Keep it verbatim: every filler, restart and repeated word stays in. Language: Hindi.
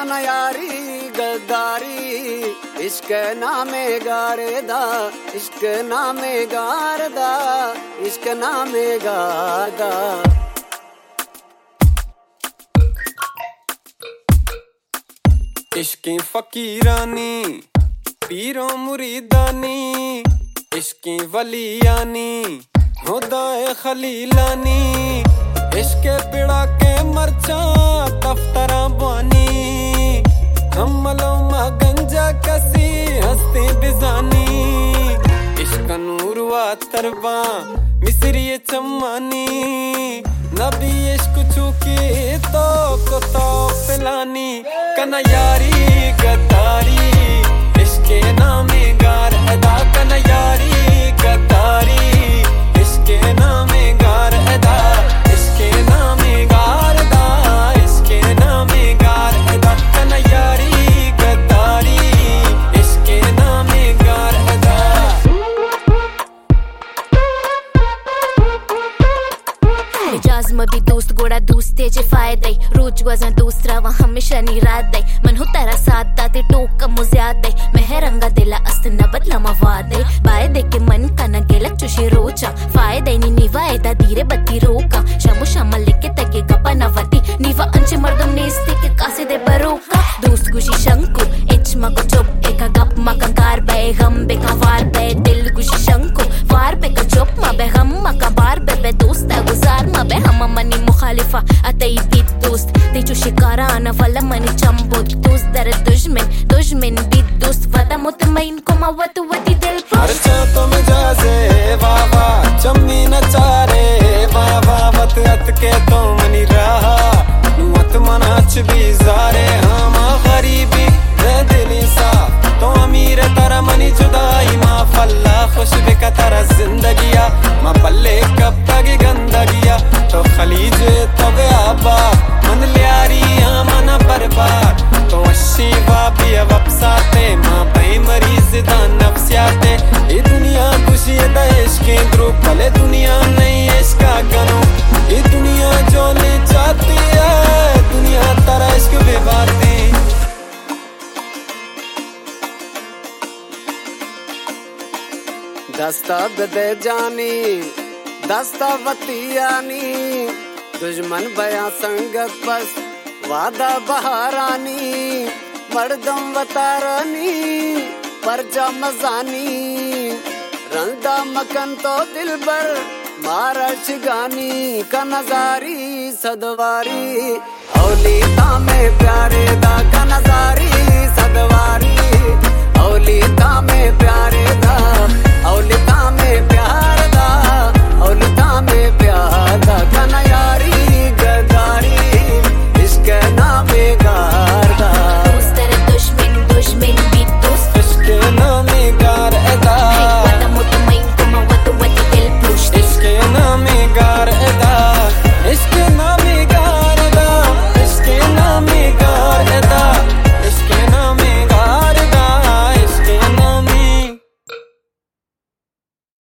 कनयारी गद्दारी इश्क नामे गारदा इश्क नामे गारदा इश्क नामे गारदा। इश्की फकीरानी पीरों मुरीदानी इश्की वलियानी हुदाए खलीलानी इश्के पिड़ा के मरचा दफ्तरा बानी हमलो मा गंजा कसी हस्ती बिजानी इश्क नूरवा तरबा मिसरी चम्मानी नबी इश्क चुकी तो को तो पिलानी कनयारी गद्दारी इश्के नामे गार अदा कनयारी गद्दारी इश्के नामे गार अदा इश्के नामे गार अदा इश्के नामे गार अदा कनयारी गद्दारी इश्के नामे गार अदा। इजाज में भी दोस्त गोड़ा दोस्ते चे फायदे रोज वजन दोस्त रवा हमेशा निराद दे मन हो तेरा साथ दाते टोक कम मुझ्याद दे मेहरंगा दिला अस्त न बदला मवादे बाय दे के मन का न गेला चुशी रोचा फायदे नी निवाए दा धीरे बत्ती रोका शमु शमल लेके तगे गपा नवती निवा अंचे मर्दम नेस्ते के कासे दे बरोका दोस्त गुशी शंकु इच मको चुप एका गप मका कार बे गम बे कवार बे दिल गुशी शंकु वार पे का चुप मा बे गम मका बार बे बे दोस्त गुजार मा बे हम मनी मुखालिफा अतई बीत दोस्त तेजो शिकारा आना वाला मनी चंबोत दोस्त दर दुश्मन दुश्मन बीत दोस्त वदा मुतमईन को मा वत वती दिल हरचा तो मिजाजे वावा चम्मी नचारे वावा वत अत के तो मनी रहा मत मनाच भी जारे हम गरीबी रे दिली सा तो अमीर तारा मनी जुदाई मा फल्ला खुश बिका तारा जिंदगिया मा पल्ले कब तक गंदगिया तो खलीज तबे आबा मन लियारी आमना बर्बाद तो अशी वापी वपसाते माँ भाई मरीज दा नफ्सियाते ये दुनिया खुशी दा इश्के द्रुप भले दुनिया नहीं इसका करो ये दुनिया जो ले चाहती है दुनिया तारा इश्क बेबाती दस्ता बदे जानी दस्ता वतियानी दुश्मन बया संगत बस वादा बहारानी मर्दम वतारानी परजा मजानी रंदा मकन तो दिल बर मारा शिगानी का नजारी सदवारी औली में प्यारे दा का नजारी।